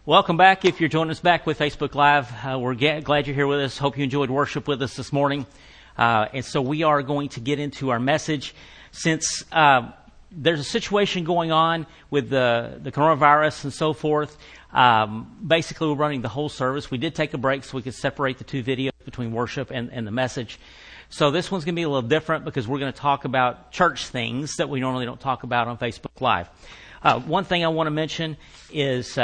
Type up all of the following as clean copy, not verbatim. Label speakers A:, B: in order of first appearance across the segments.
A: Welcome back. If you're joining us back with Facebook Live, we're glad you're here with us. Hope you enjoyed worship with us this morning. And so we are going to get into our message. Since there's a situation going on with the coronavirus and so forth, basically we're running the whole service. We did take a break so we could separate the two videos between worship and the message. So this one's going to be a little different because we're going to talk about church things that we normally don't talk about on Facebook Live. One thing I want to mention is...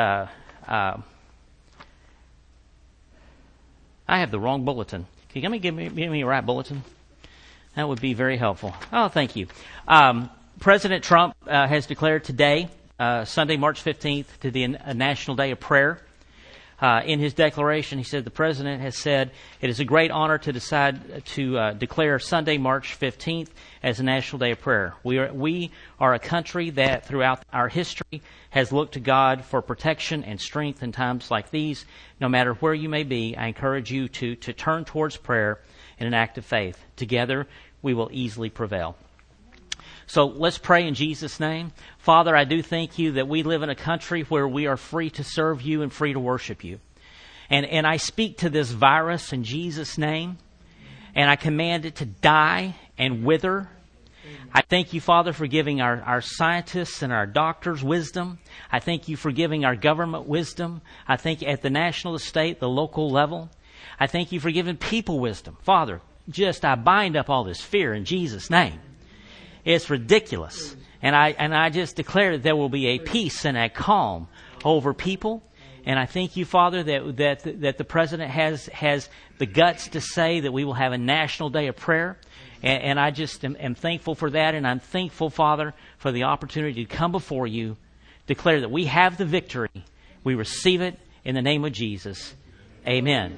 A: I have the wrong bulletin. Can you give me a right bulletin? That would be very helpful. Oh, thank you. President Trump has declared today, Sunday, March 15th, to be a National Day of Prayer. In his declaration, he said the president has said it is a great honor to decide to declare Sunday, March 15th as a National Day of Prayer. We are a country that throughout our history has looked to God for protection and strength in times like these. No matter where you may be, I encourage you to turn towards prayer in an act of faith. Together, we will easily prevail. So let's pray in Jesus' name. Father, I do thank you that we live in a country where we are free to serve you and free to worship you. And I speak to this virus in Jesus' name, and I command it to die and wither. I thank you, Father, for giving our scientists and our doctors wisdom. I thank you for giving our government wisdom. I thank you at the national, the state, the local level. I thank you for giving people wisdom. Father, I bind up all this fear in Jesus' name. It's ridiculous. And I just declare that there will be a peace and a calm over people. And I thank you, Father, that the President has the guts to say that we will have a National Day of Prayer. And I just am thankful for that. And I'm thankful, Father, for the opportunity to come before you, declare that we have the victory. We receive it in the name of Jesus. Amen.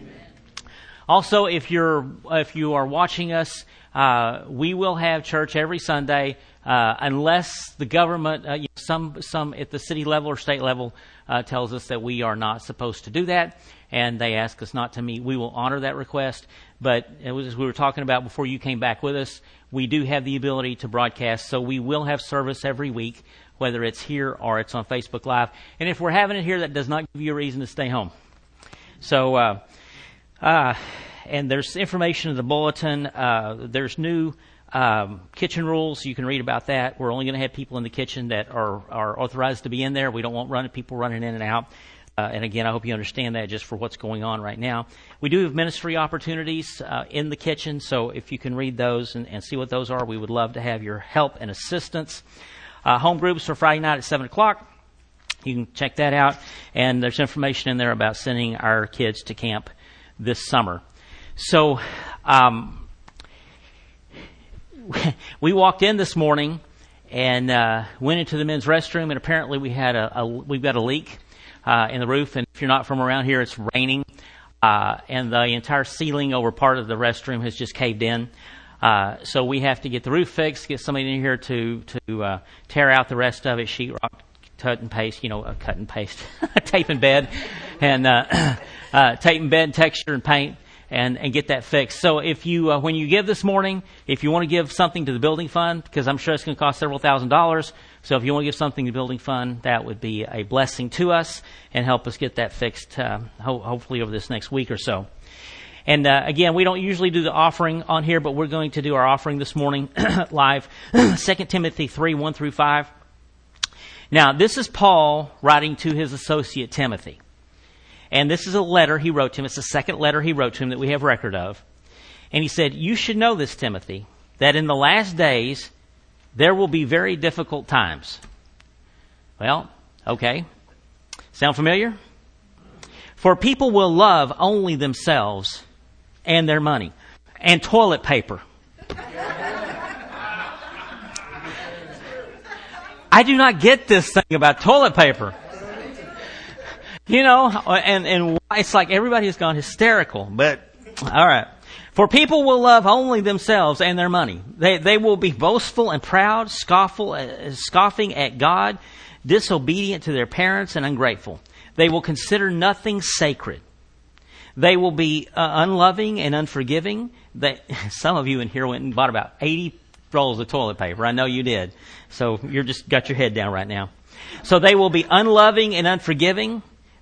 A: Also, if you are watching us, we will have church every Sunday, unless the government, some at the city level or state level, tells us that we are not supposed to do that, and they ask us not to meet. We will honor that request. But as we were talking about before you came back with us, we do have the ability to broadcast, so we will have service every week, whether it's here or it's on Facebook Live. And if we're having it here, that does not give you a reason to stay home. So, and there's information in the bulletin. There's new kitchen rules. You can read about that. We're only going to have people in the kitchen that are authorized to be in there. We don't want people running in and out. And again, I hope you understand that just for what's going on right now. We do have ministry opportunities in the kitchen, so if you can read those and see what those are, we would love to have your help and assistance. Home groups are Friday night at 7 o'clock. You can check that out. And there's information in there about sending our kids to camp this summer. So we walked in this morning and went into the men's restroom, and apparently we've got a leak in the roof. And if you're not from around here, it's raining, and the entire ceiling over part of the restroom has just caved in. So we have to get the roof fixed, get somebody in here to tear out the rest of it, sheetrock, cut and paste, tape and bed, and tape and bed, texture and paint. And get that fixed. So if you, when you give this morning, if you want to give something to the building fund, because I'm sure it's going to cost several $1,000s. So if you want to give something to the building fund, that would be a blessing to us and help us get that fixed, hopefully over this next week or so. And again, we don't usually do the offering on here, but we're going to do our offering this morning live. 2 Timothy 3:1-5. Now, this is Paul writing to his associate Timothy. And this is a letter he wrote to him. It's the second letter he wrote to him that we have record of. And he said, "You should know this, Timothy, that in the last days there will be very difficult times." Well, okay. Sound familiar? "For people will love only themselves and their money and toilet paper." I do not get this thing about toilet paper. And it's like everybody has gone hysterical, but all right. "For people will love only themselves and their money. They will be boastful and proud, scoffing at God, disobedient to their parents and ungrateful. They will consider nothing sacred. They will be unloving and unforgiving." Some of you in here went and bought about 80 rolls of toilet paper. I know you did. So you're just got your head down right now. "So they will be unloving and unforgiving.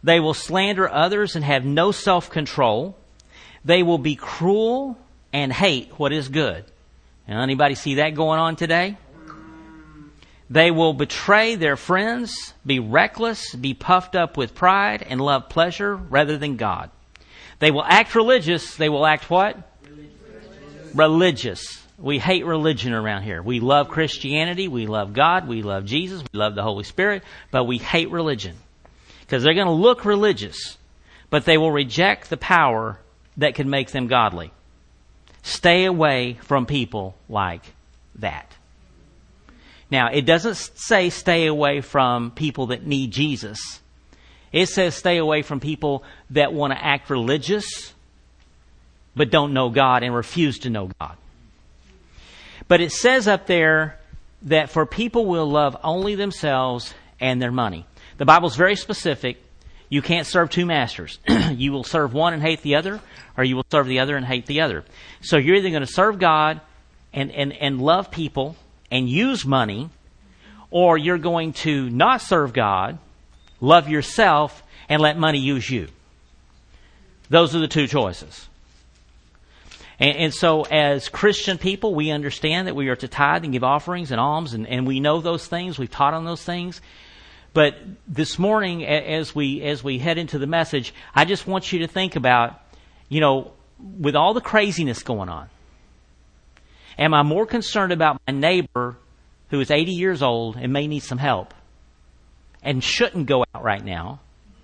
A: They will slander others and have no self-control. They will be cruel and hate what is good. Now, anybody see that going on today? They will betray their friends, be reckless, be puffed up with pride, and love pleasure rather than God. They will act religious. They will act what? Religious. We hate religion around here. We love Christianity. We love God. We love Jesus. We love the Holy Spirit. But we hate religion. Because they're going to look religious, but they will reject the power that can make them godly. Stay away from people like that. Now, it doesn't say stay away from people that need Jesus. It says stay away from people that want to act religious, but don't know God and refuse to know God. But it says up there that for people will love only themselves and their money. The Bible's very specific. You can't serve two masters. You will serve one and hate the other, or you will serve the other and hate the other. So you're either going to serve God and love people and use money, or you're going to not serve God, love yourself, and let money use you. Those are the two choices. And so as Christian people, we understand that we are to tithe and give offerings and alms, and we know those things. We've taught on those things. But this morning, as we head into the message, I just want you to think about, with all the craziness going on, am I more concerned about my neighbor who is 80 years old and may need some help and shouldn't go out right now?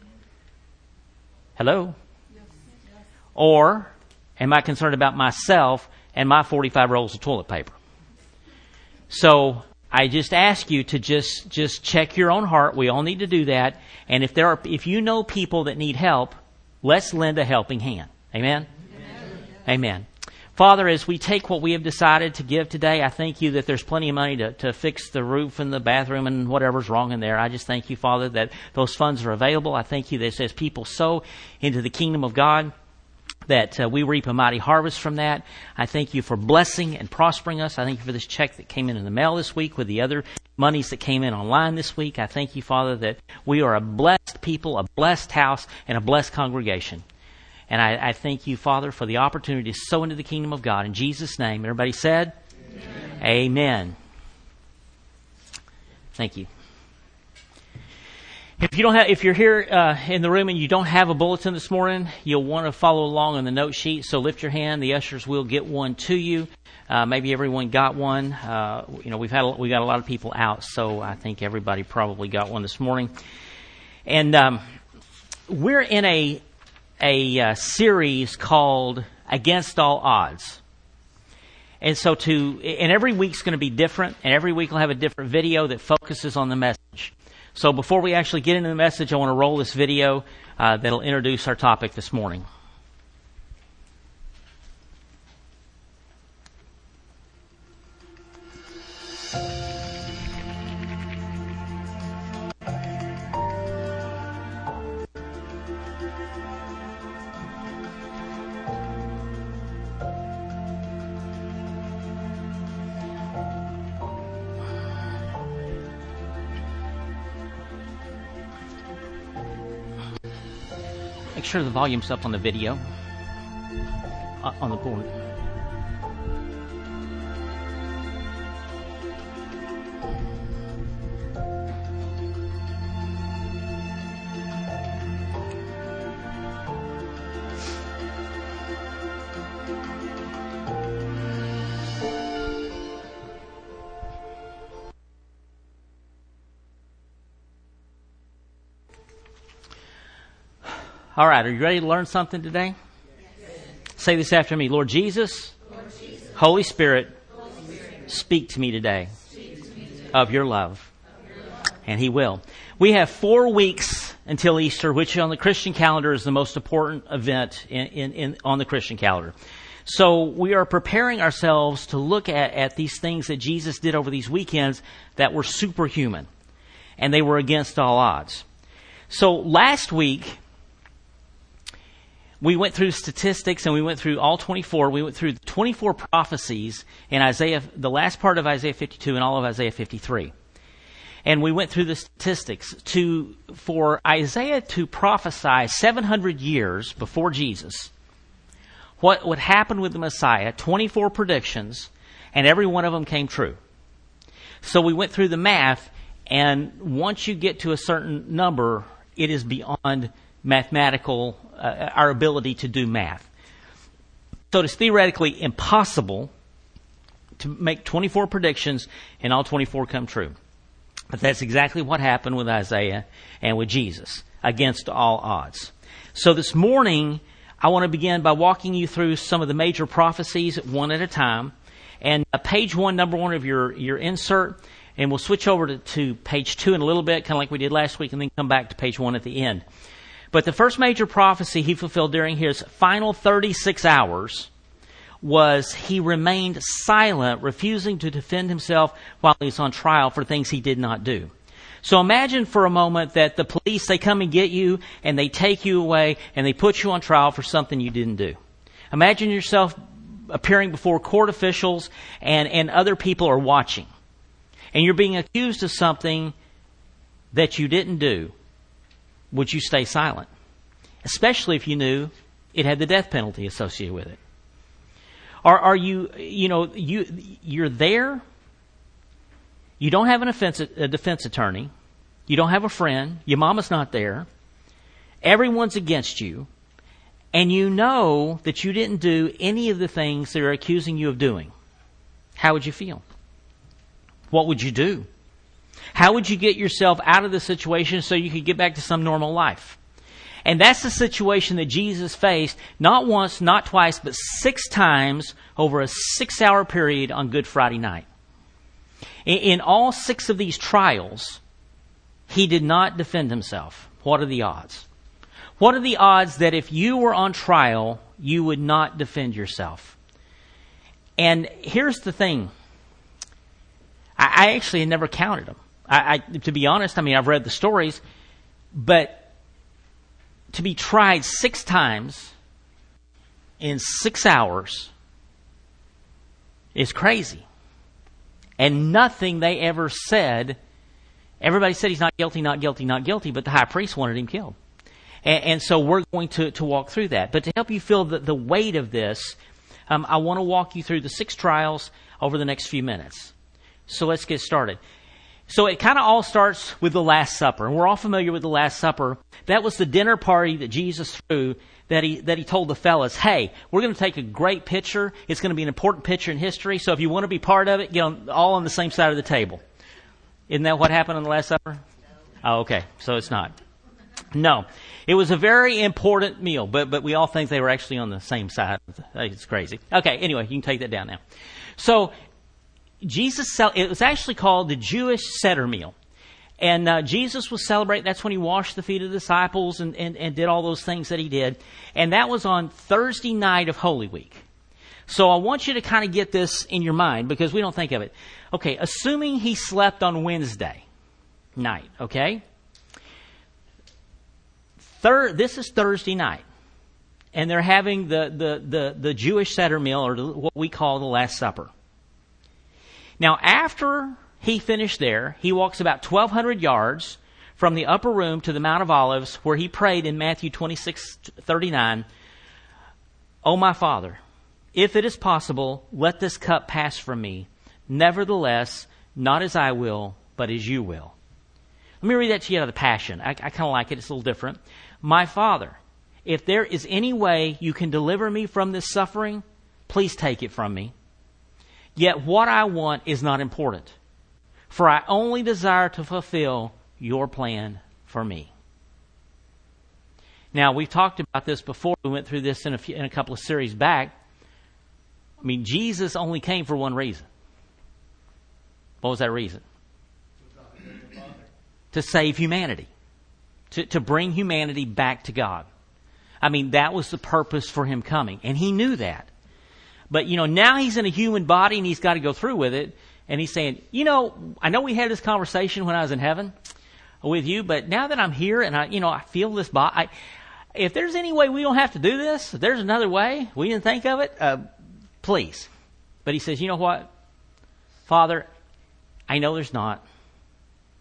A: Hello? Or am I concerned about myself and my 45 rolls of toilet paper? So I just ask you to just check your own heart. We all need to do that. And if you know people that need help, let's lend a helping hand. Amen? Amen. Father, as we take what we have decided to give today, I thank you that there's plenty of money to fix the roof and the bathroom and whatever's wrong in there. I just thank you, Father, that those funds are available. I thank you that as people sow into the kingdom of God, that we reap a mighty harvest from that. I thank you for blessing and prospering us. I thank you for this check that came in the mail this week with the other monies that came in online this week. I thank you, Father, that we are a blessed people, a blessed house, and a blessed congregation. And I thank you, Father, for the opportunity to sow into the kingdom of God. In Jesus' name, everybody said, Amen. Amen. Thank you. If you're here in the room and you don't have a bulletin this morning, you'll want to follow along on the note sheet. So lift your hand. The ushers will get one to you. Maybe everyone got one. We got a lot of people out, so I think everybody probably got one this morning. And we're in a series called Against All Odds. And so every week's going to be different, and every week we'll have a different video that focuses on the message. So before we actually get into the message, I want to roll this video that'll introduce our topic this morning. Make sure the volume's up on the video, on the board. All right, are you ready to learn something today? Yes. Say this after me. Lord Jesus, Holy Spirit, speak to me today of your love. And He will. We have 4 weeks until Easter, which on the Christian calendar is the most important event on the Christian calendar. So we are preparing ourselves to look at these things that Jesus did over these weekends that were superhuman. And they were against all odds. So last week, we went through statistics and we went through all 24. We went through the 24 prophecies in Isaiah, the last part of Isaiah 52 and all of Isaiah 53. And we went through the statistics. For Isaiah to prophesy 700 years before Jesus, what would happen with the Messiah, 24 predictions, and every one of them came true. So we went through the math, and once you get to a certain number, it is beyond mathematical, our ability to do math. So it's theoretically impossible to make 24 predictions and all 24 come true. But that's exactly what happened with Isaiah and with Jesus, against all odds. So this morning, I want to begin by walking you through some of the major prophecies one at a time. And page 1, number 1 of your insert, and we'll switch over to page 2 in a little bit, kind of like we did last week, and then come back to page 1 at the end. But the first major prophecy he fulfilled during his final 36 hours was he remained silent, refusing to defend himself while he was on trial for things he did not do. So imagine for a moment that the police, they come and get you, and they take you away, and they put you on trial for something you didn't do. Imagine yourself appearing before court officials, and other people are watching. And you're being accused of something that you didn't do. Would you stay silent? Especially if you knew it had the death penalty associated with it. Or are you're there, you don't have a defense attorney, you don't have a friend, your mama's not there, everyone's against you, and you know that you didn't do any of the things they're accusing you of doing. How would you feel? What would you do? How would you get yourself out of the situation so you could get back to some normal life? And that's the situation that Jesus faced, not once, not twice, but 6 times over a 6-hour period on Good Friday night. In all 6 of these trials, he did not defend himself. What are the odds? What are the odds that if you were on trial, you would not defend yourself? And here's the thing. I actually had never counted them. To be honest, I've read the stories, but to be tried 6 times in 6 hours is crazy. And nothing they ever said, everybody said he's not guilty, not guilty, not guilty, but the high priest wanted him killed. And so we're going to walk through that. But to help you feel the weight of this, I want to walk you through the 6 trials over the next few minutes. So let's get started. So it kind of all starts with the Last Supper. And we're all familiar with the Last Supper. That was the dinner party that Jesus threw that he told the fellas, hey, we're going to take a great picture. It's going to be an important picture in history. So if you want to be part of it, all on the same side of the table. Isn't that what happened on the Last Supper? No. Oh, okay. So it's not. No. It was a very important meal, but we all think they were actually on the same side. It's crazy. Okay, anyway, you can take that down now. So it was actually called the Jewish Seder meal. And Jesus was celebrating, that's when he washed the feet of the disciples and did all those things that he did. And that was on Thursday night of Holy Week. So I want you to kind of get this in your mind because we don't think of it. Okay, assuming he slept on Wednesday night, okay? This is Thursday night. And they're having the Jewish Seder meal, or what we call the Last Supper. Now, after he finished there, he walks about 1,200 yards from the upper room to the Mount of Olives, where he prayed in Matthew 26:39, "O my Father, if it is possible, let this cup pass from me. Nevertheless, not as I will, but as you will." Let me read that to you out of the Passion. I kind of like it. It's a little different. "My Father, if there is any way you can deliver me from this suffering, please take it from me. Yet what I want is not important, for I only desire to fulfill your plan for me." Now, we've talked about this before. We went through this in a couple of series back. Jesus only came for one reason. What was that reason? To save humanity. To bring humanity back to God. That was the purpose for him coming. And he knew that. But, now he's in a human body and he's got to go through with it. And he's saying, I know we had this conversation when I was in heaven with you, but now that I'm here and I feel this body, if there's any way we don't have to do this, if there's another way, we didn't think of it, please. But he says, you know what? Father, I know there's not,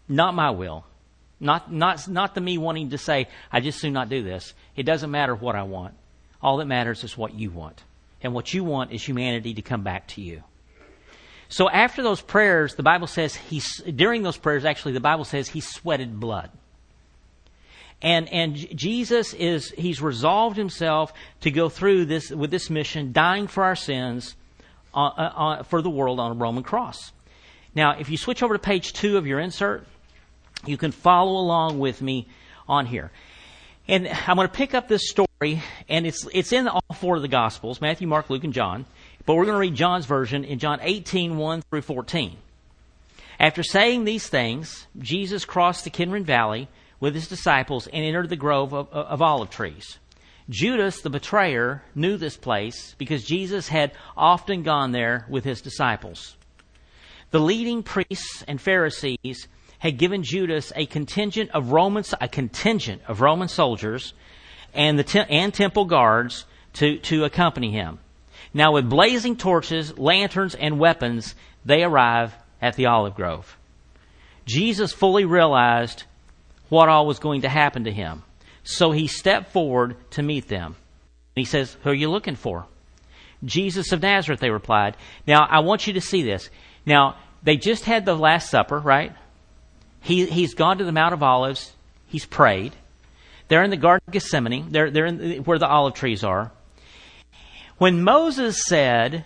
A: not my will. Not the me wanting to say, I just do not do this. It doesn't matter what I want. All that matters is what you want. And what you want is humanity to come back to you. So after those prayers, the Bible says during those prayers, actually, the Bible says he sweated blood. And Jesus he's resolved himself to go through this with this mission, dying for our sins for the world on a Roman cross. Now, if you switch over to page 2 of your insert, you can follow along with me on here. And I'm going to pick up this story, and it's in all 4 of the Gospels, Matthew, Mark, Luke, and John. But we're going to read John's version in John 18:1 through 14. After saying these things, Jesus crossed the Kidron Valley with his disciples and entered the grove of olive trees. Judas, the betrayer, knew this place because Jesus had often gone there with his disciples. The leading priests and Pharisees had given Judas a contingent of Roman soldiers and temple guards to accompany him. Now, with blazing torches, lanterns, and weapons, they arrive at the olive grove. Jesus fully realized what all was going to happen to him, so he stepped forward to meet them. He says, "Who are you looking for?" "Jesus of Nazareth," they replied. Now, I want you to see this. Now, they just had the Last Supper, right? He's gone to the Mount of Olives. He's prayed. They're in the Garden of Gethsemane. They're in where the olive trees are. When Moses said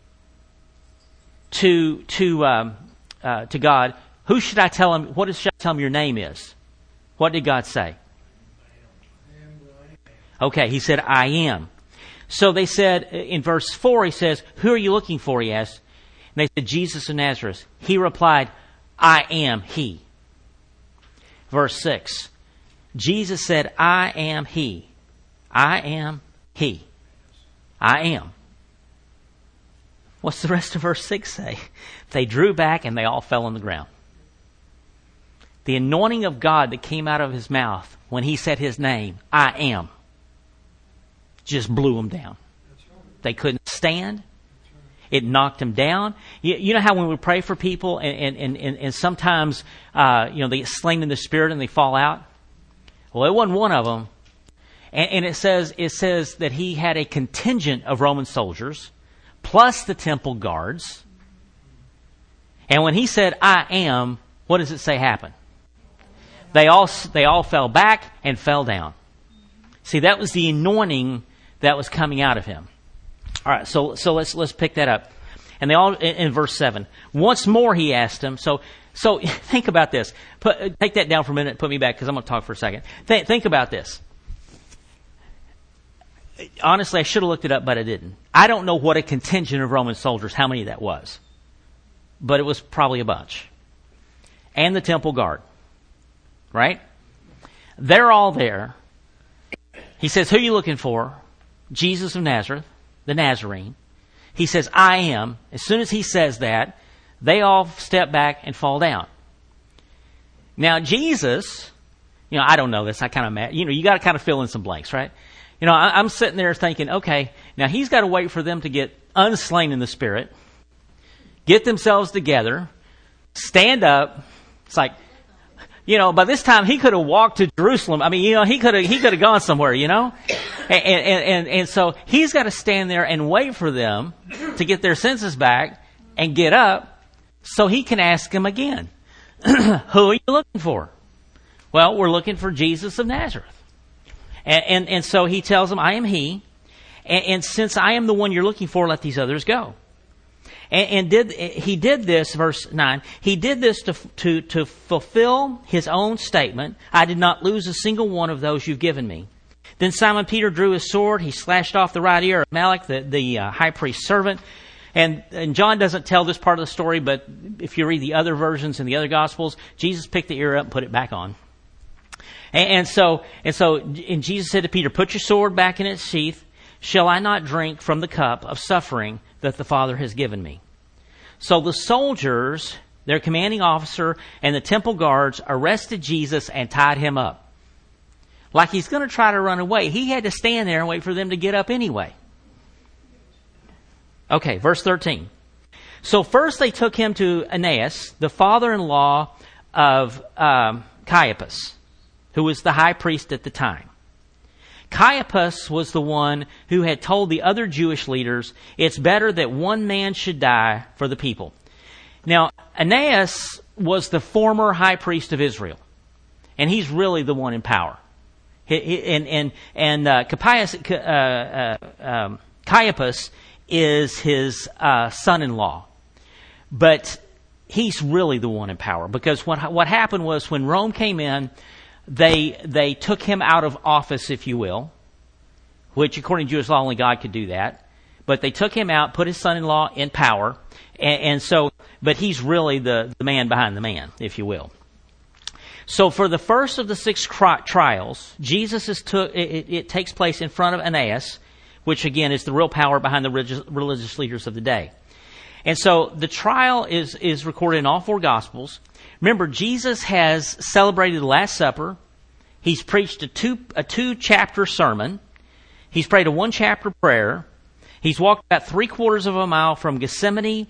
A: to God, "Who should I tell him? What should I tell him your name is?" What did God say? Okay, he said, "I am." So they said in verse 4, he says, "Who are you looking for?" he asked. And they said, "Jesus of Nazareth." He replied, "I am he." Verse 6, Jesus said, "I am he. I am he. I am." What's the rest of verse 6 say? They drew back and they all fell on the ground. The anointing of God that came out of his mouth when he said his name, "I am," just blew them down. They couldn't stand. It knocked them down. You know how when we pray for people and sometimes they get slain in the spirit and they fall out? Well, it wasn't one of them. And it says that he had a contingent of Roman soldiers plus the temple guards. And when he said, "I am," what does it say happened? They all fell back and fell down. See, that was the anointing that was coming out of him. All right, so let's pick that up. And they all in verse 7. Once more he asked them. So think about this. Take that down for a minute and put me back because I'm going to talk for a second. Think about this. Honestly, I should have looked it up, but I didn't. I don't know what a contingent of Roman soldiers, how many that was. But it was probably a bunch. And the temple guard. Right? They're all there. He says, "Who are you looking for?" Jesus of Nazareth, the Nazarene. He says, "I am." As soon as he says that, they all step back and fall down. Now, Jesus, I don't know this. I kind of, you got to kind of fill in some blanks, right? I'm sitting there thinking, okay, now he's got to wait for them to get unslain in the spirit, get themselves together, stand up. It's like, by this time he could have walked to Jerusalem. I mean, he could have gone somewhere, and so he's got to stand there and wait for them to get their senses back and get up so he can ask them again, "Who are you looking for?" "Well, we're looking for Jesus of Nazareth." And so he tells them, "I am he. And since I am the one you're looking for, let these others go." And he did this, verse 9, he did this to fulfill his own statement, "I did not lose a single one of those you've given me." Then Simon Peter drew his sword. He slashed off the right ear of Malach, the high priest's servant. And John doesn't tell this part of the story, but if you read the other versions in the other Gospels, Jesus picked the ear up and put it back on. And Jesus said to Peter, "Put your sword back in its sheath. Shall I not drink from the cup of suffering that the Father has given me?" So the soldiers, their commanding officer, and the temple guards arrested Jesus and tied him up. Like he's going to try to run away. He had to stand there and wait for them to get up anyway. Okay, verse 13. So first they took him to Annas, the father-in-law of Caiaphas, who was the high priest at the time. Caiaphas was the one who had told the other Jewish leaders, it's better that one man should die for the people. Now, Annas was the former high priest of Israel, and he's really the one in power. Caiaphas is his son-in-law, but he's really the one in power, because what happened was when Rome came in, they took him out of office, if you will, which according to Jewish law only God could do that. But they took him out, put his son-in-law in power, but he's really the man behind the man, if you will. So for the first of the 6 trials, it takes place in front of Annas, which again is the real power behind the religious leaders of the day. And so the trial is recorded in all 4 Gospels. Remember, Jesus has celebrated the Last Supper. He's preached a 2-chapter sermon. He's prayed a 1-chapter prayer. He's walked about 3/4 of a mile from Gethsemane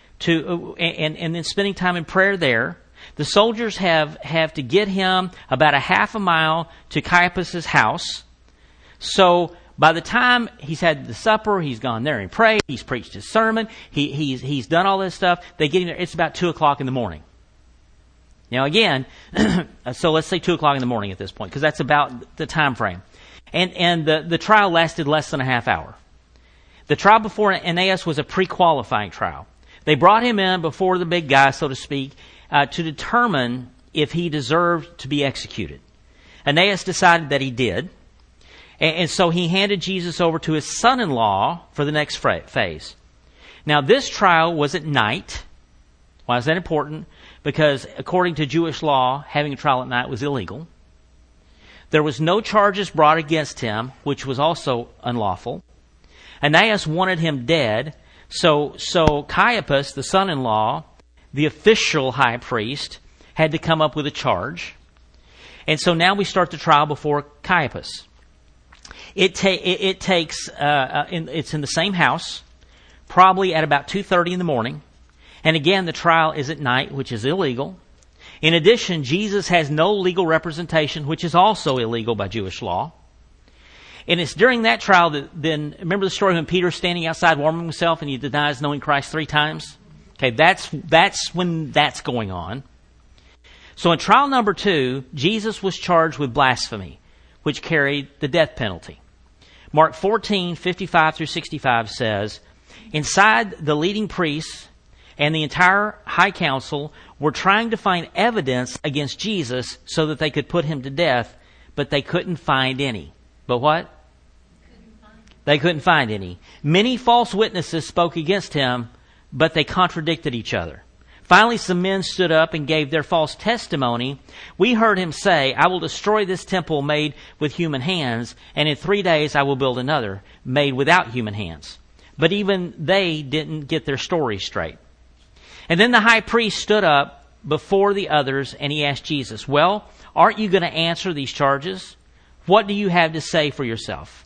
A: and then spending time in prayer there. The soldiers have to get him about a half a mile to Caiaphas' house. So by the time he's had the supper, he's gone there and prayed, he's preached his sermon, he's done all this stuff, they get him there, it's about 2 o'clock in the morning. Now again, so let's say 2 o'clock in the morning at this point, because that's about the time frame. And the trial lasted less than a half hour. The trial before Annas was a pre-qualifying trial. They brought him in before the big guy, so to speak, to determine if he deserved to be executed. Annas decided that he did. And so he handed Jesus over to his son-in-law for the next phase. Now this trial was at night. Why is that important? Because according to Jewish law, having a trial at night was illegal. There was no charges brought against him, which was also unlawful. Annas wanted him dead, so Caiaphas, the son-in-law, the official high priest, had to come up with a charge. And so now we start the trial before Caiaphas. It's in the same house, probably at about 2:30 in the morning. And again, the trial is at night, which is illegal. In addition, Jesus has no legal representation, which is also illegal by Jewish law. And it's during that trial that then, remember the story when Peter's standing outside warming himself and he denies knowing Christ 3 times? Okay, that's when that's going on. So in trial number 2, Jesus was charged with blasphemy, which carried the death penalty. Mark 14:55 through 65 says, inside the leading priests and the entire high council were trying to find evidence against Jesus so that they could put him to death, but they couldn't find any. But what? They couldn't find any. Many false witnesses spoke against him, but they contradicted each other. Finally, some men stood up and gave their false testimony. We heard him say, I will destroy this temple made with human hands, and in 3 days I will build another, made without human hands. But even they didn't get their story straight. And then the high priest stood up before the others, and he asked Jesus, well, aren't you going to answer these charges? What do you have to say for yourself?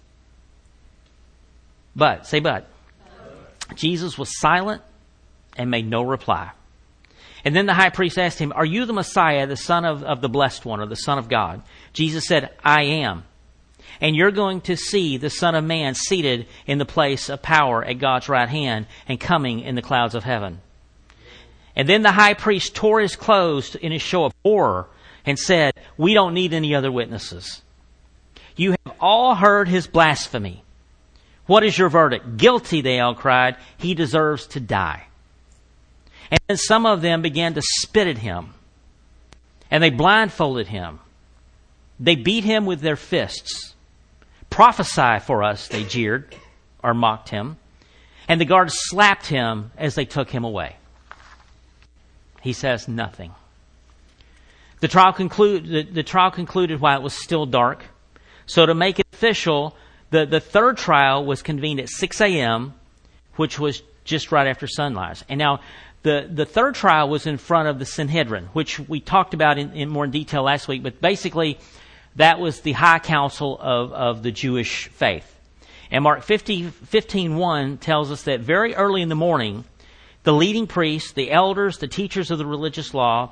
A: But. Jesus was silent and made no reply. And then the high priest asked him, are you the Messiah, the Son of the Blessed One, or the Son of God? Jesus said, I am. And you're going to see the Son of Man seated in the place of power at God's right hand and coming in the clouds of heaven. And then the high priest tore his clothes in a show of horror and said, we don't need any other witnesses. You have all heard his blasphemy. What is your verdict? Guilty, they all cried. He deserves to die. And then some of them began to spit at him. And they blindfolded him. They beat him with their fists. Prophesy for us, they jeered or mocked him. And the guards slapped him as they took him away. He says nothing. The trial concluded while it was still dark. So to make it official, the third trial was convened at 6 a.m., which was just right after sunrise. And now the third trial was in front of the Sanhedrin, which we talked about in more detail last week. But basically, that was the high council of the Jewish faith. And Mark 15:1 tells us that very early in the morning, the leading priests, the elders, the teachers of the religious law,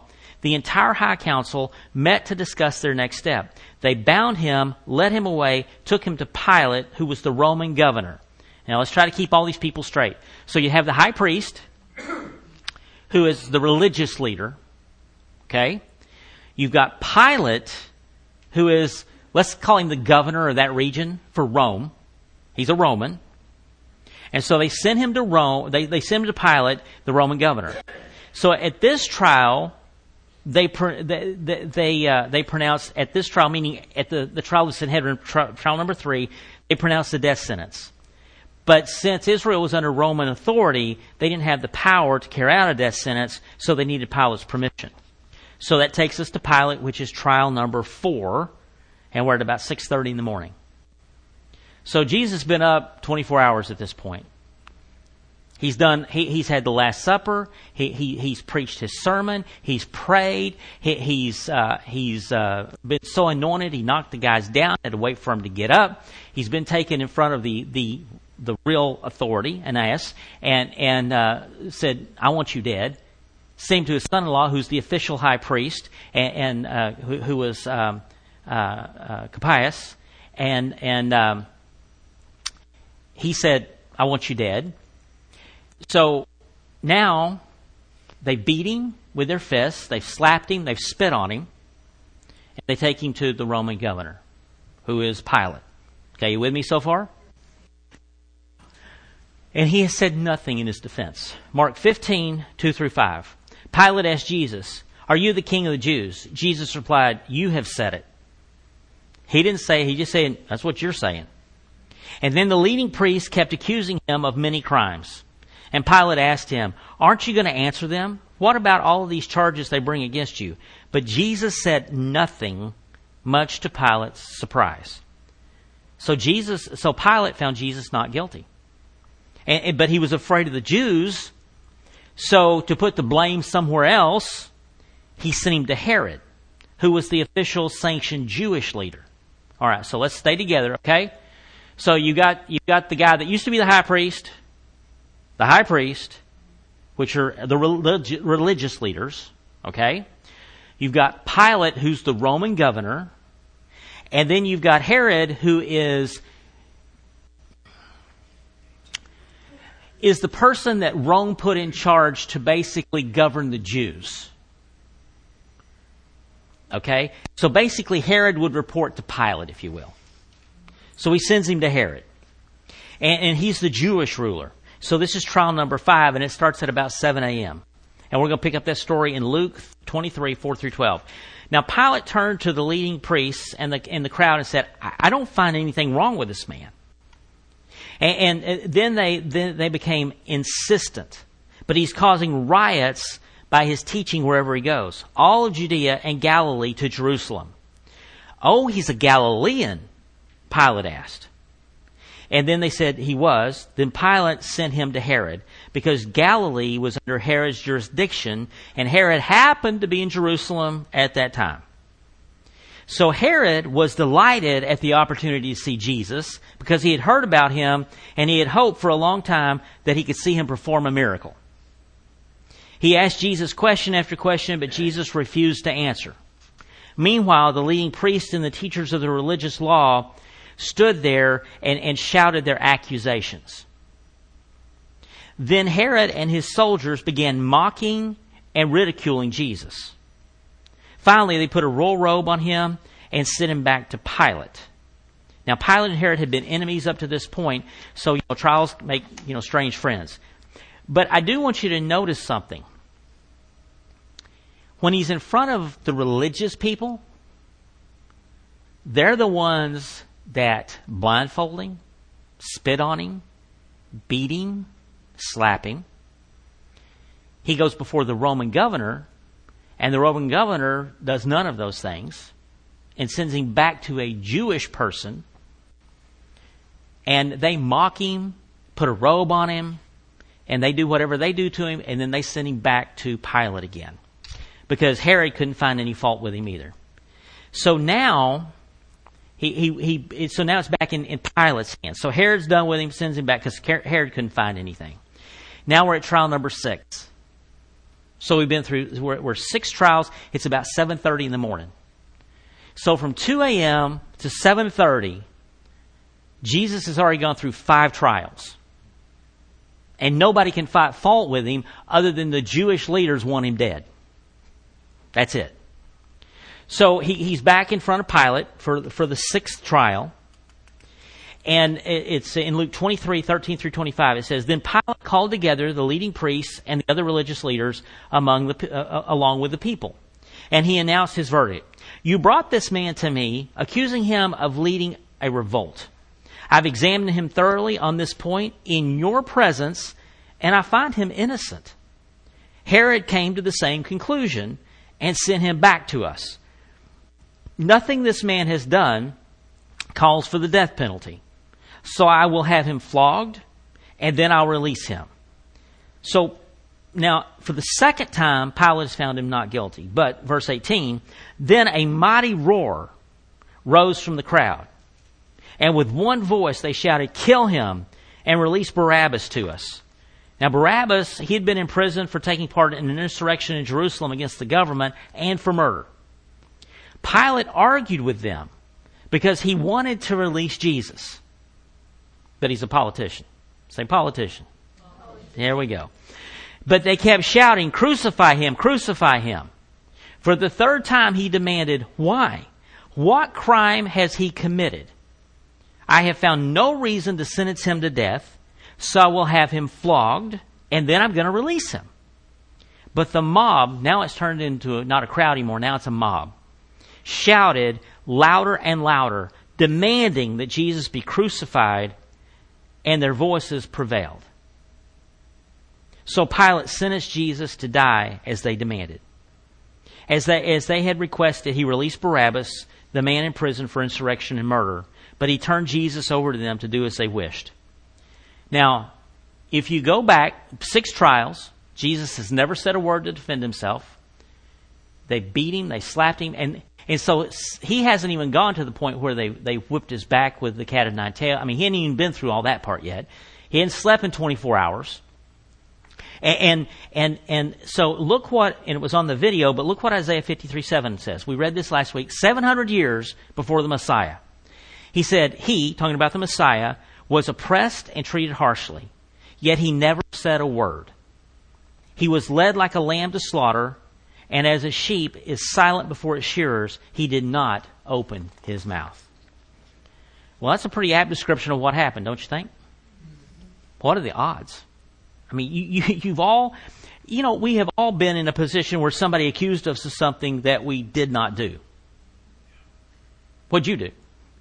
A: the entire high council met to discuss their next step. They bound him, led him away, took him to Pilate, who was the Roman governor. Now let's try to keep all these people straight. So you have the high priest, who is the religious leader. Okay? You've got Pilate, who is, let's call him the governor of that region for Rome. He's a Roman. And so they send him to Rome, they send him to Pilate, the Roman governor. So at this trial, they pronounced, at this trial, meaning at the trial of Sanhedrin, trial number 3, they pronounced the death sentence. But since Israel was under Roman authority, they didn't have the power to carry out a death sentence, so they needed Pilate's permission. So that takes us to Pilate, which is trial number 4, and we're at about 6:30 in the morning. So Jesus has been up 24 hours at this point. He's done. He's had the Last Supper. He's preached his sermon. He's prayed. He's been so anointed. He knocked the guys down. Had to wait for him to get up. He's been taken in front of the real authority, Annas, and said, "I want you dead." Same to his son-in-law, who's the official high priest, and who was Caiaphas, and he said, "I want you dead." So now they beat him with their fists, they've slapped him, they've spit on him, and they take him to the Roman governor, who is Pilate. Okay, you with me so far? And he has said nothing in his defense. Mark 15, 2-5. Pilate asked Jesus, "Are you the king of the Jews?" Jesus replied, "You have said it." He didn't say, he just said, "That's what you're saying." And then the leading priests kept accusing him of many crimes. And Pilate asked him, "Aren't you going to answer them? What about all of these charges they bring against you?" But Jesus said nothing, much to Pilate's surprise. So Pilate found Jesus not guilty. But he was afraid of the Jews. So to put the blame somewhere else, he sent him to Herod, who was the official sanctioned Jewish leader. All right, so let's stay together, okay? So you got the guy that used to be the high priest, which are the religious leaders, okay? You've got Pilate, who's the Roman governor, and then you've got Herod, who is the person that Rome put in charge to basically govern the Jews. Okay? So basically Herod would report to Pilate, if you will. So he sends him to Herod. And he's the Jewish ruler. So this is trial number 5, and it starts at about 7 a.m. And we're going to pick up that story in Luke 23, 4-12. Now Pilate turned to the leading priests and the crowd and said, "I don't find anything wrong with this man." And then they became insistent. But he's causing riots by his teaching wherever he goes. All of Judea and Galilee to Jerusalem. "Oh, he's a Galilean?" Pilate asked. And then they said he was. Then Pilate sent him to Herod, because Galilee was under Herod's jurisdiction, and Herod happened to be in Jerusalem at that time. So Herod was delighted at the opportunity to see Jesus, because he had heard about him, and he had hoped for a long time that he could see him perform a miracle. He asked Jesus question after question, but Jesus refused to answer. Meanwhile, the leading priests and the teachers of the religious law stood there and shouted their accusations. Then Herod and his soldiers began mocking and ridiculing Jesus. Finally, they put a royal robe on him and sent him back to Pilate. Now, Pilate and Herod had been enemies up to this point, so trials make strange friends. But I do want you to notice something. When he's in front of the religious people, they're the ones that blindfold him, spit on him, beat him, slap him. He goes before the Roman governor, and the Roman governor does none of those things and sends him back to a Jewish person, and they mock him, put a robe on him, and they do whatever they do to him, and then they send him back to Pilate again, because Herod couldn't find any fault with him either. So now so now it's back in Pilate's hands. So Herod's done with him, sends him back because Herod couldn't find anything. Now we're at trial number 6. So we've been through, we're 6 trials. It's about 7:30 in the morning. So from 2 a.m. to 7:30, Jesus has already gone through 5 trials. And nobody can find fault with him other than the Jewish leaders want him dead. That's it. So he's back in front of Pilate for the 6th trial. And it's in Luke 23:13 through 25. It says, "Then Pilate called together the leading priests and the other religious leaders along with the people. And he announced his verdict. 'You brought this man to me, accusing him of leading a revolt. I've examined him thoroughly on this point in your presence, and I find him innocent.' Herod came to the same conclusion and sent him back to us. Nothing this man has done calls for the death penalty. So I will have him flogged, and then I'll release him." So now, for the second time, Pilate has found him not guilty. But, verse 18, "Then a mighty roar rose from the crowd. And with one voice they shouted, 'Kill him and release Barabbas to us.' Now Barabbas, he had been in prison for taking part in an insurrection in Jerusalem against the government and for murder. Pilate argued with them because he wanted to release Jesus. But he's a politician. Say politician. There we go. But they kept shouting, 'Crucify him, crucify him.' For the 3rd time he demanded, 'Why? What crime has he committed? I have found no reason to sentence him to death, so I will have him flogged, and then I'm going to release him.' But the mob," now it's turned into not a crowd anymore, now it's a mob, "shouted louder and louder, demanding that Jesus be crucified, and their voices prevailed. So Pilate sentenced Jesus to die as they demanded. As they had requested, he released Barabbas, the man in prison for insurrection and murder, but he turned Jesus over to them to do as they wished." Now, if you go back 6 trials, Jesus has never said a word to defend himself. They beat him, they slapped him, and so he hasn't even gone to the point where they whipped his back with the cat of 9 tails. I mean, he hadn't even been through all that part yet. He hadn't slept in 24 hours. And so look what, and it was on the video, but look what Isaiah 53:7 says. We read this last week, 700 years before the Messiah. He said, he, talking about the Messiah, was oppressed and treated harshly, yet he never said a word. He was led like a lamb to slaughter, and as a sheep is silent before its shearers, he did not open his mouth. Well, that's a pretty apt description of what happened, don't you think? What are the odds? I mean, you've all, we have all been in a position where somebody accused us of something that we did not do. What'd you do?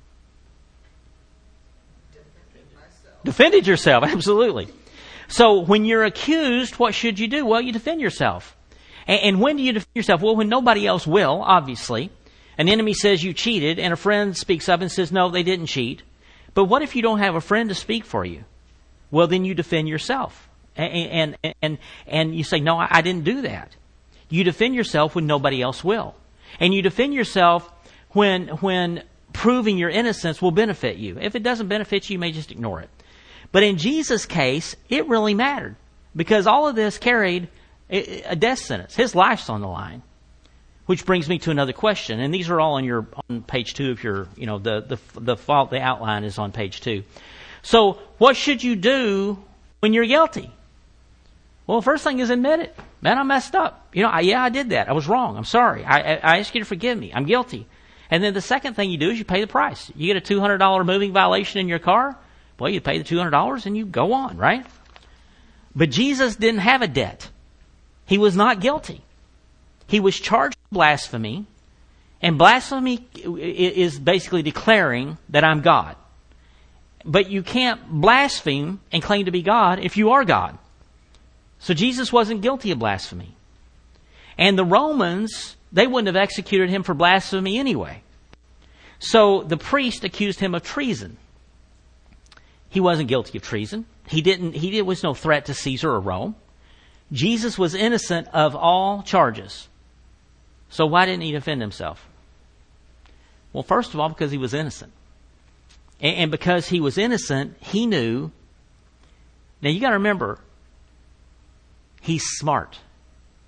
A: Defended yourself, absolutely. So when you're accused, what should you do? Well, you defend yourself. And when do you defend yourself? Well, when nobody else will, obviously. An enemy says you cheated, and a friend speaks up and says, no, they didn't cheat. But what if you don't have a friend to speak for you? Well, then you defend yourself. And you say, no, I didn't do that. You defend yourself when nobody else will. And you defend yourself when proving your innocence will benefit you. If it doesn't benefit you, you may just ignore it. But in Jesus' case, it really mattered, because all of this carried a death sentence. His life's on the line. Which brings me to another question, and these are all on page 2 if you're, the outline is on page 2. So, what should you do when you're guilty? Well, the first thing is admit it. Man, I messed up. I did that. I was wrong. I'm sorry. I ask you to forgive me. I'm guilty. And then the second thing you do is you pay the price. You get a $200 moving violation in your car. Well, you pay the $200 and you go on, right? But Jesus didn't have a debt. He was not guilty. He was charged with blasphemy. And blasphemy is basically declaring that I'm God. But you can't blaspheme and claim to be God if you are God. So Jesus wasn't guilty of blasphemy. And the Romans, they wouldn't have executed him for blasphemy anyway. So the priest accused him of treason. He wasn't guilty of treason. He was no threat to Caesar or Rome. Jesus was innocent of all charges. So why didn't he defend himself? Well, first of all, because he was innocent. And because he was innocent, he knew. Now you got to remember, he's smart.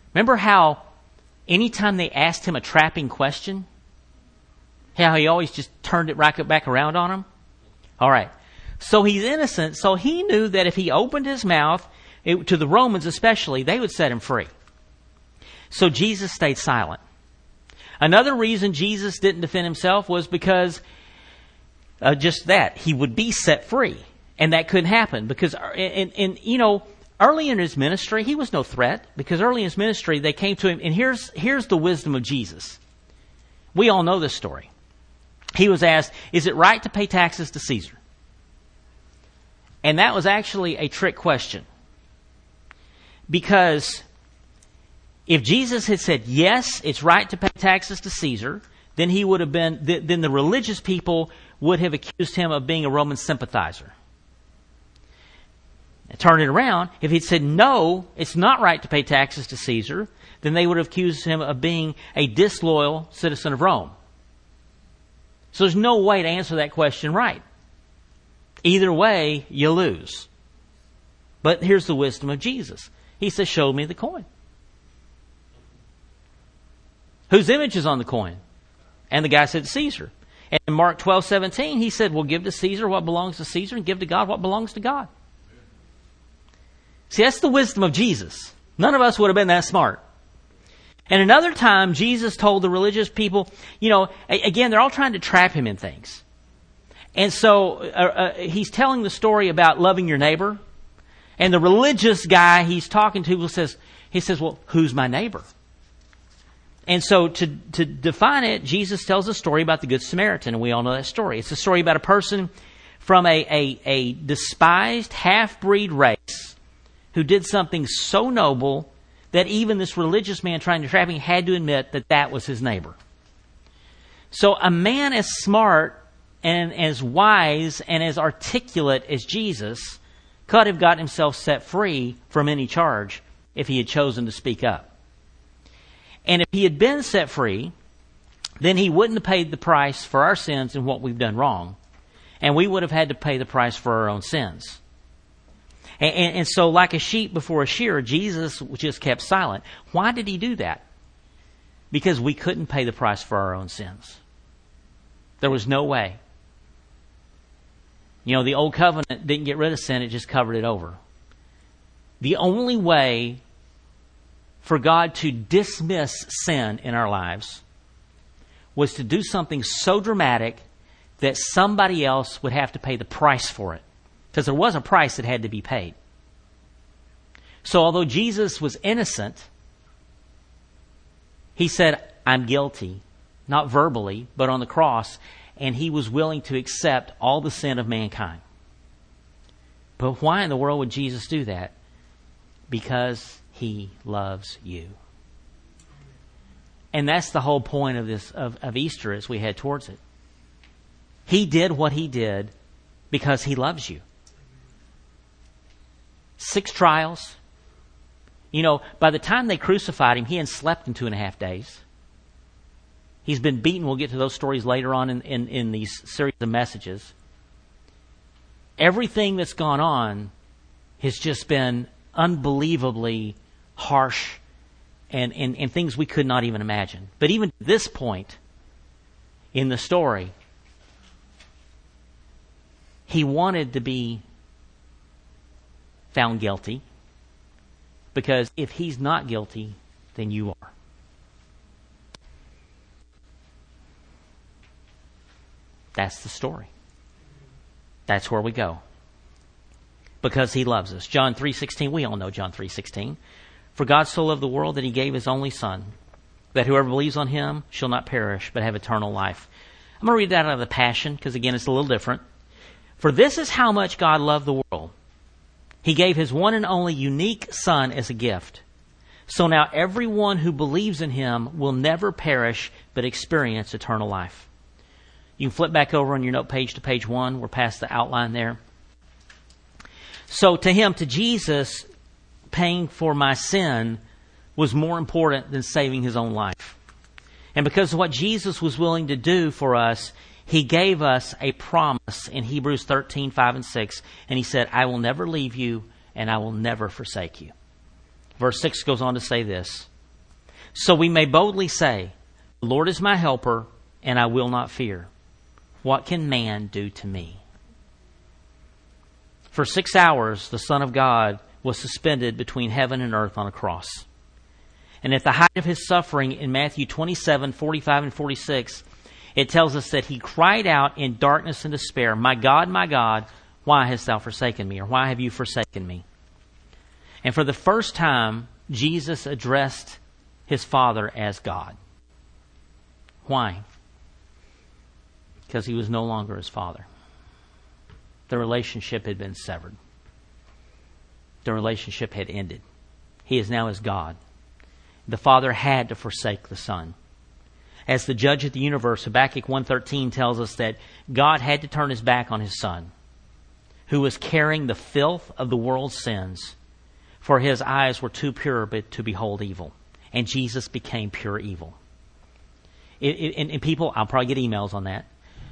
A: Remember how anytime they asked him a trapping question, how he always just turned it right back around on them? All right. So he's innocent, so he knew that if he opened his mouth, to the Romans especially, they would set him free. So Jesus stayed silent. Another reason Jesus didn't defend himself was because just that, he would be set free. And that couldn't happen because, early in his ministry, he was no threat, because early in his ministry, they came to him, and here's the wisdom of Jesus. We all know this story. He was asked, is it right to pay taxes to Caesar? And that was actually a trick question. Because if Jesus had said, yes, it's right to pay taxes to Caesar, then he would have been, then the religious people would have accused him of being a Roman sympathizer. Turn it around, if he'd said, no, it's not right to pay taxes to Caesar, then they would have accused him of being a disloyal citizen of Rome. So there's no way to answer that question right. Either way, you lose. But here's the wisdom of Jesus. He says, show me the coin. Whose image is on the coin? And the guy said, Caesar. And in Mark 12:17, he said, well, give to Caesar what belongs to Caesar and give to God what belongs to God. See, that's the wisdom of Jesus. None of us would have been that smart. And another time, Jesus told the religious people, again, they're all trying to trap him in things. And so he's telling the story about loving your neighbor. And the religious guy he's talking to says, well, who's my neighbor? And so to define it, Jesus tells a story about the Good Samaritan, and we all know that story. It's a story about a person from a despised half-breed race who did something so noble that even this religious man trying to trap him had to admit that that was his neighbor. So a man as smart and as wise and as articulate as Jesus could have got himself set free from any charge if he had chosen to speak up. And if he had been set free, then he wouldn't have paid the price for our sins and what we've done wrong. And we would have had to pay the price for our own sins. And so like a sheep before a shearer, Jesus just kept silent. Why did he do that? Because we couldn't pay the price for our own sins. There was no way. The old covenant didn't get rid of sin, it just covered it over. The only way for God to dismiss sin in our lives was to do something so dramatic that somebody else would have to pay the price for it. Because there was a price that had to be paid. So although Jesus was innocent, he said, I'm guilty. Not verbally, but on the cross. And he was willing to accept all the sin of mankind. But why in the world would Jesus do that? Because he loves you. And that's the whole point of this of Easter as we head towards it. He did what he did because he loves you. 6 trials. By the time they crucified him, he hadn't slept in 2.5 days. He's been beaten. We'll get to those stories later on in these series of messages. Everything that's gone on has just been unbelievably harsh and things we could not even imagine. But even at this point in the story, he wanted to be found guilty, because if he's not guilty, then you are. That's the story. That's where we go. Because he loves us. John 3:16, we all know John 3:16. For God so loved the world that he gave his only Son, that whoever believes on him shall not perish, but have eternal life. I'm going to read that out of the Passion, because again, it's a little different. For this is how much God loved the world. He gave his one and only unique Son as a gift. So now everyone who believes in him will never perish, but experience eternal life. You can flip back over on your note page to page 1. We're past the outline there. So to Jesus, paying for my sin was more important than saving his own life. And because of what Jesus was willing to do for us, he gave us a promise in Hebrews 13:5-6. And he said, I will never leave you and I will never forsake you. Verse 6 goes on to say this. So we may boldly say, the Lord is my helper, and I will not fear. What can man do to me? For 6 hours, the Son of God was suspended between heaven and earth on a cross. And at the height of his suffering in Matthew 27, 45 and 46, it tells us that he cried out in darkness and despair, my God, why hast thou forsaken me? Or why have you forsaken me? And for the first time, Jesus addressed his Father as God. Why? Because he was no longer his Father. The relationship had been severed. The relationship had ended. He is now his God. The Father had to forsake the Son. As the judge of the universe, Habakkuk 1:13 tells us that God had to turn his back on his Son, who was carrying the filth of the world's sins, for his eyes were too pure to behold evil. And Jesus became pure evil. And people, I'll probably get emails on that.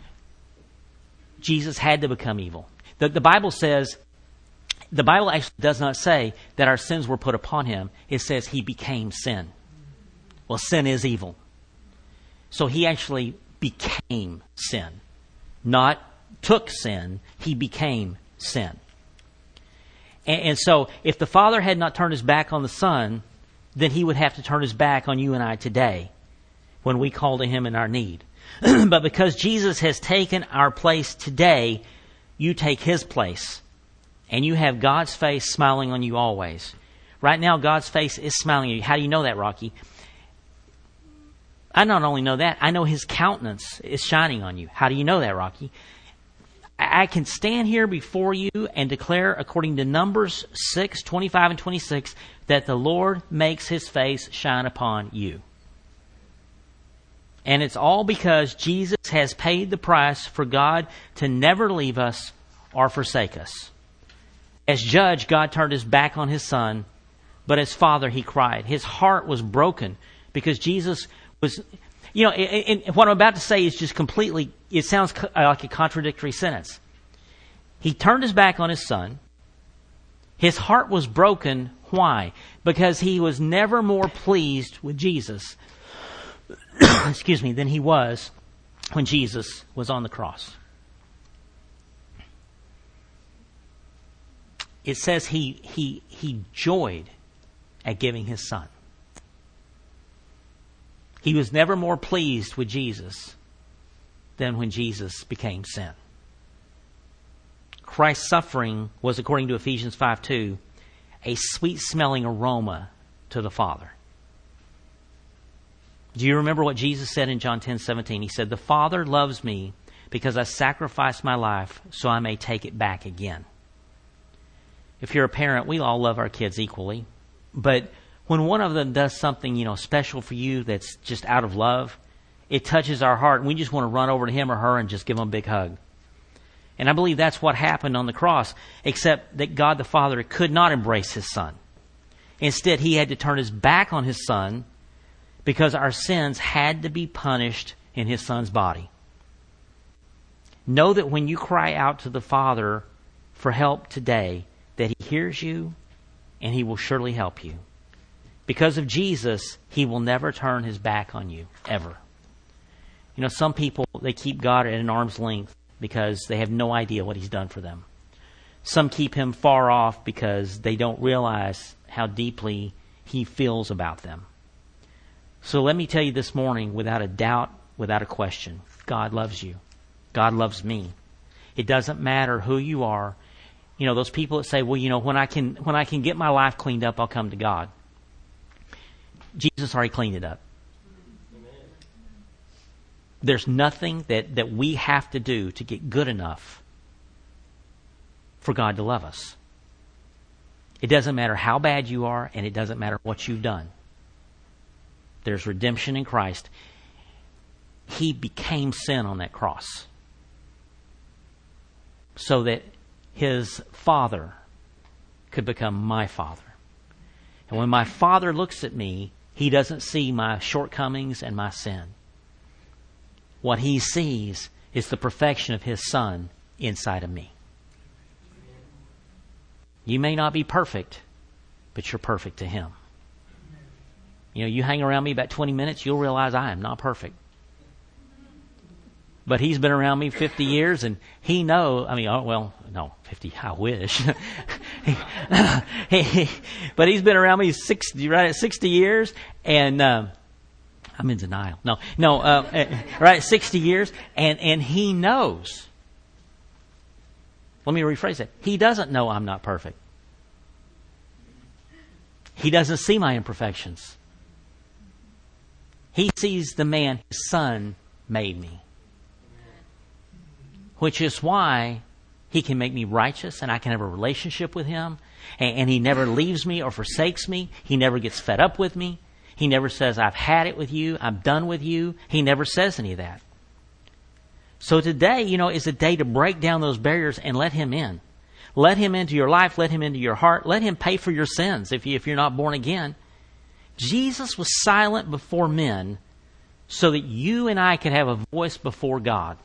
A: Jesus had to become evil. The Bible says, the Bible actually does not say that our sins were put upon him. It says he became sin. Well, sin is evil. So he actually became sin. Not took sin, he became sin. And so if the Father had not turned his back on the Son, then he would have to turn his back on you and I today when we call to him in our need. But because Jesus has taken our place today, you take his place. And you have God's face smiling on you always. Right now, God's face is smiling on you. How do you know that, Rocky? I not only know that, I know his countenance is shining on you. How do you know that, Rocky? I can stand here before you and declare, according to Numbers 6, 25 and 26, that the Lord makes his face shine upon you. And it's all because Jesus has paid the price for God to never leave us or forsake us. As judge, God turned his back on his Son, but as Father, he cried. His heart was broken because Jesus was... and what I'm about to say is just completely... It sounds like a contradictory sentence. He turned his back on his Son. His heart was broken. Why? Because he was never more pleased with Jesus than he was when Jesus was on the cross. It says he joyed at giving his Son. He was never more pleased with Jesus than when Jesus became sin. Christ's suffering was, according to Ephesians 5:2, a sweet-smelling aroma to the Father. Do you remember what Jesus said in John 10:17? He said, "The Father loves me because I sacrificed my life so I may take it back again." If you're a parent, we all love our kids equally. But when one of them does something, special for you that's just out of love, it touches our heart and we just want to run over to him or her and just give them a big hug. And I believe that's what happened on the cross, except that God the Father could not embrace his Son. Instead, he had to turn his back on his Son because our sins had to be punished in his Son's body. Know that when you cry out to the Father for help today, that he hears you and he will surely help you. Because of Jesus, he will never turn his back on you, ever. Some people, they keep God at an arm's length because they have no idea what he's done for them. Some keep him far off because they don't realize how deeply he feels about them. So let me tell you this morning, without a doubt, without a question, God loves you. God loves me. It doesn't matter who you are. Those people that say, well, when I can get my life cleaned up, I'll come to God. Jesus already cleaned it up. Amen. There's nothing that we have to do to get good enough for God to love us. It doesn't matter how bad you are, and it doesn't matter what you've done. There's redemption in Christ. He became sin on that cross so that his Father could become my Father. And when my Father looks at me, he doesn't see my shortcomings and my sin. What he sees is the perfection of his Son inside of me. You may not be perfect, but you're perfect to him. You hang around me about 20 minutes, you'll realize I am not perfect. But he's been around me 50 years, and he knows, 50, I wish. But he's been around me 60 years, and I'm in denial. Right, 60 years, and he knows. Let me rephrase that. He doesn't know I'm not perfect. He doesn't see my imperfections. He sees the man his Son made me. Which is why he can make me righteous and I can have a relationship with him. And he never leaves me or forsakes me. He never gets fed up with me. He never says, I've had it with you. I'm done with you. He never says any of that. So today, is a day to break down those barriers and let him in. Let him into your life. Let him into your heart. Let him pay for your sins if you're not born again. Jesus was silent before men so that you and I could have a voice before God.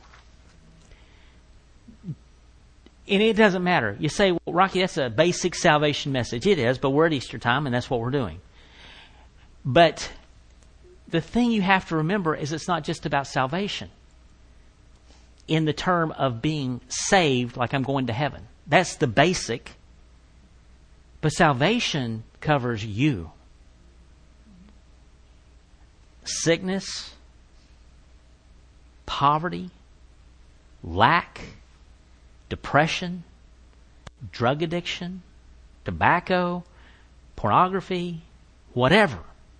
A: And it doesn't matter. You say, well, Rocky, that's a basic salvation message. It is, but we're at Easter time, and that's what we're doing. But the thing you have to remember is it's not just about salvation in the term of being saved like I'm going to heaven. That's the basic. But salvation covers you. Sickness, poverty, lack, depression, drug addiction, tobacco, pornography, whatever.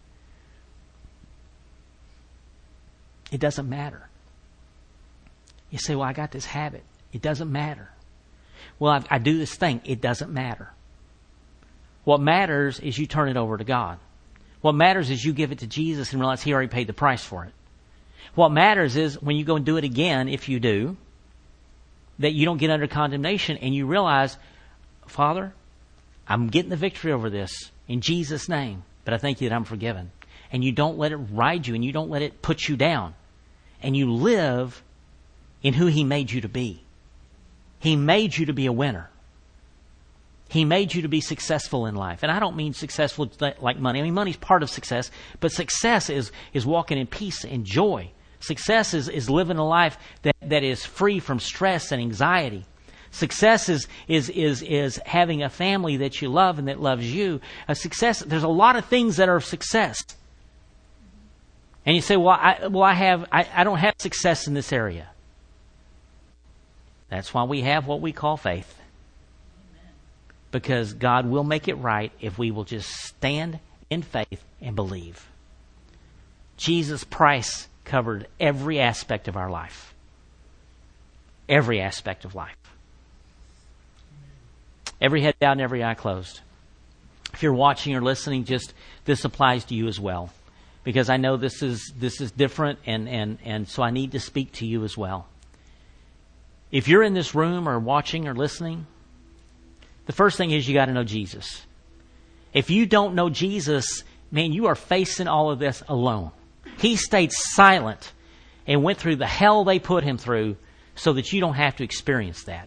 A: It doesn't matter. You say, well, I got this habit. It doesn't matter. Well, I do this thing. It doesn't matter. What matters is you turn it over to God. What matters is you give it to Jesus and realize He already paid the price for it. What matters is when you go and do it again, if you do, that you don't get under condemnation and you realize, Father, I'm getting the victory over this in Jesus' name, but I thank you that I'm forgiven. And you don't let it ride you and you don't let it put you down. And you live in who He made you to be. He made you to be a winner. He made you to be successful in life. And I don't mean successful like money. I mean, money's part of success. But success is walking in peace and joy. Success is living a life that is free from stress and anxiety. Success is having a family that you love and that loves you. There's a lot of things that are success. And you say, well, I don't have success in this area. That's why we have what we call faith. Because God will make it right if we will just stand in faith and believe. Jesus' price covered every aspect of our life. Every aspect of life. Every head down, every eye closed. If you're watching or listening, this applies to you as well. Because I know this is different and so I need to speak to you as well. If you're in this room or watching or listening, the first thing is you got to know Jesus. If you don't know Jesus, man, you are facing all of this alone. He stayed silent and went through the hell they put Him through so that you don't have to experience that.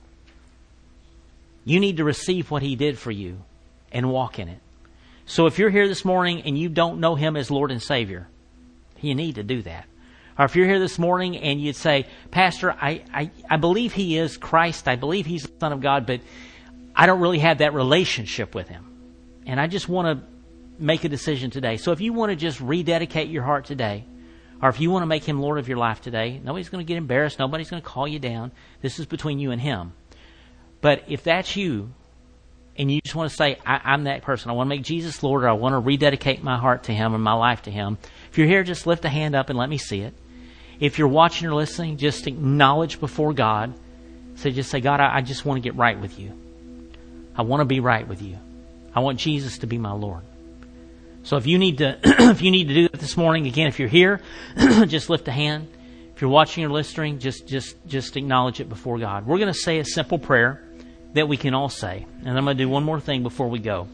A: You need to receive what He did for you and walk in it. So if you're here this morning and you don't know Him as Lord and Savior, you need to do that. Or if you're here this morning and you'd say, Pastor, I believe He is Christ. I believe He's the Son of God, but I don't really have that relationship with Him. And I just want to make a decision today. So if you want to just rededicate your heart today, or if you want to make Him Lord of your life today, nobody's going to get embarrassed. Nobody's going to call you down. This is between you and Him. But if that's you, and you just want to say, I'm that person. I want to make Jesus Lord, or I want to rededicate my heart to Him and my life to Him. If you're here, just lift a hand up and let me see it. If you're watching or listening, just acknowledge before God. Just say, God, I just want to get right with you. I want to be right with you. I want Jesus to be my Lord. So if you need to, if you need to do that this morning, again, if you're here, just lift a hand. If you're watching or listening, just acknowledge it before God. We're going to say a simple prayer that we can all say. And I'm going to do one more thing before we go.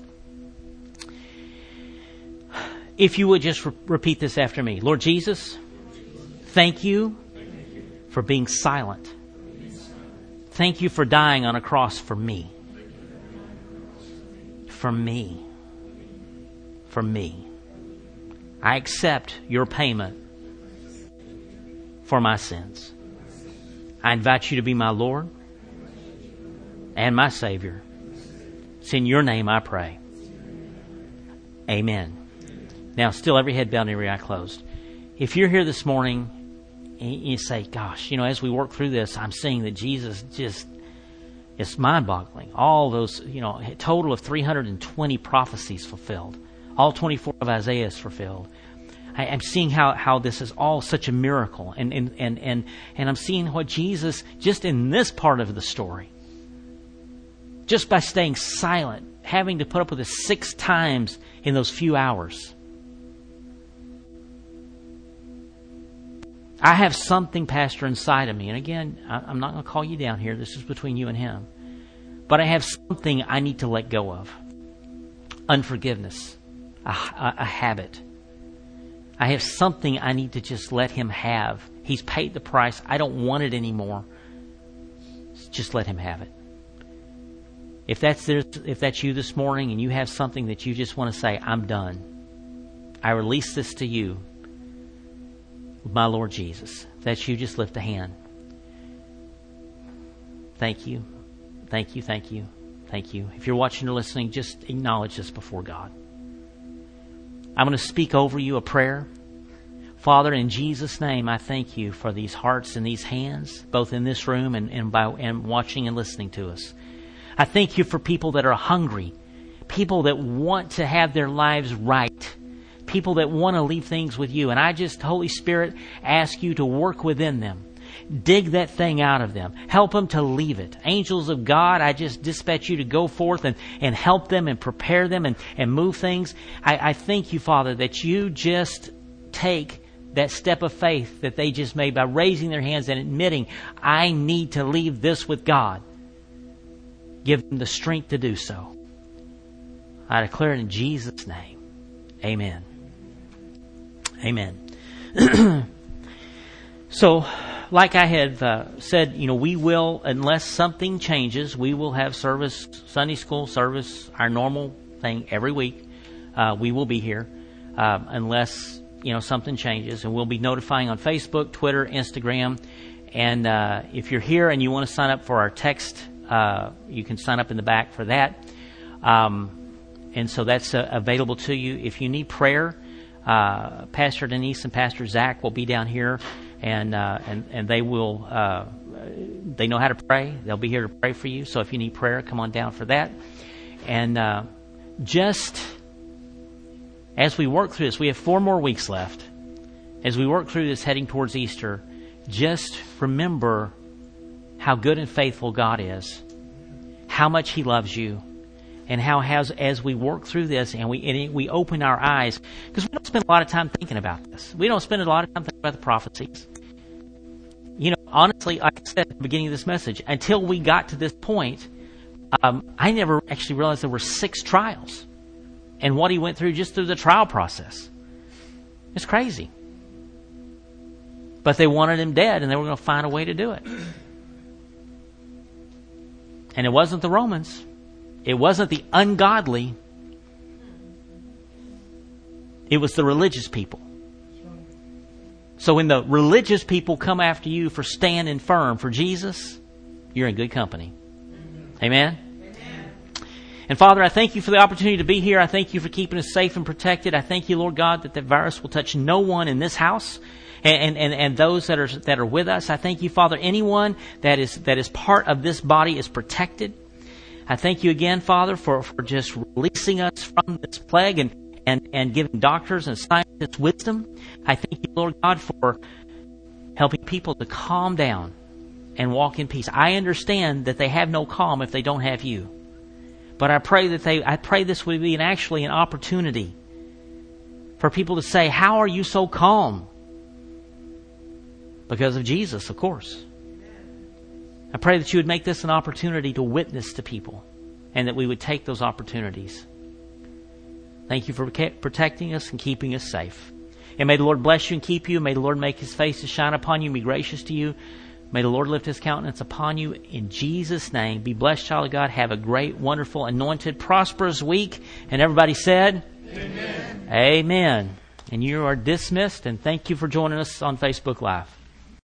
A: If you would just repeat this after me. Lord Jesus, thank you for being silent. Thank you for dying on a cross for me. For me. For me. I accept your payment for my sins. I invite you to be my Lord and my Savior. It's in your name I pray. Amen. Now, still every head bowed and every eye closed. If you're here this morning and you say, gosh, as we work through this, I'm seeing that Jesus it's mind-boggling. All those, a total of 320 prophecies fulfilled. All 24 of Isaiah is fulfilled. I'm seeing how this is all such a miracle. And I'm seeing what Jesus, just in this part of the story, just by staying silent, having to put up with it 6 times in those few hours. I have something, Pastor, inside of me. And again, I'm not going to call you down here. This is between you and him. But I have something I need to let go of. Unforgiveness. A habit. I have something I need to just let him have. He's paid the price. I don't want it anymore. Just let him have it. If that's you this morning and you have something that you just want to say, I'm done. I release this to you. My Lord Jesus. If that's you, just lift a hand. Thank you. Thank you, thank you, thank you. If you're watching or listening, just acknowledge this before God. I'm going to speak over you a prayer. Father, in Jesus' name, I thank you for these hearts and these hands, both in this room and watching and listening to us. I thank you for people that are hungry, people that want to have their lives right, people that want to leave things with you. And I just, Holy Spirit, ask you to work within them. Dig that thing out of them. Help them to leave it. Angels of God, I just dispatch you to go forth and help them and prepare them and move things. I thank you, Father, that you just take that step of faith that they just made by raising their hands and admitting, I need to leave this with God. Give them the strength to do so. I declare it in Jesus' name. Amen. Amen. So, like I had said, we will, unless something changes, we will have service, Sunday school service, our normal thing every week. We will be here unless, something changes. And we'll be notifying on Facebook, Twitter, Instagram. And if you're here and you want to sign up for our text, you can sign up in the back for that. And so that's available to you. If you need prayer, Pastor Denise and Pastor Zach will be down here. And they will, they know how to pray. They'll be here to pray for you. So if you need prayer, come on down for that. And just as we work through this, we have 4 more weeks left. As we work through this heading towards Easter, just remember how good and faithful God is, how much He loves you, and how as we work through this and we open our eyes, because we don't spend a lot of time thinking about this. We don't spend a lot of time thinking about the prophecies. Honestly, like I said at the beginning of this message, until we got to this point, I never actually realized there were 6 trials and what he went through just through the trial process. It's crazy. But they wanted him dead and they were going to find a way to do it. And it wasn't the Romans. It wasn't the ungodly. It was the religious people. So when the religious people come after you for standing firm for Jesus, you're in good company. Amen? Amen. And Father, I thank you for the opportunity to be here. I thank you for keeping us safe and protected. I thank you, Lord God, that the virus will touch no one in this house and those that are with us. I thank you, Father, anyone that is part of this body is protected. I thank you again, Father, for just releasing us from this plague and giving doctors and scientists wisdom. I thank you, Lord God, for helping people to calm down and walk in peace. I understand that they have no calm if they don't have you. But I pray this would be actually an opportunity for people to say, how are you so calm? Because of Jesus, of course. I pray that you would make this an opportunity to witness to people and that we would take those opportunities. Thank you for protecting us and keeping us safe. And may the Lord bless you and keep you. May the Lord make His face to shine upon you and be gracious to you. May the Lord lift His countenance upon you in Jesus' name. Be blessed, child of God. Have a great, wonderful, anointed, prosperous week. And everybody said, Amen. Amen. And you are dismissed, and thank you for joining us on Facebook Live.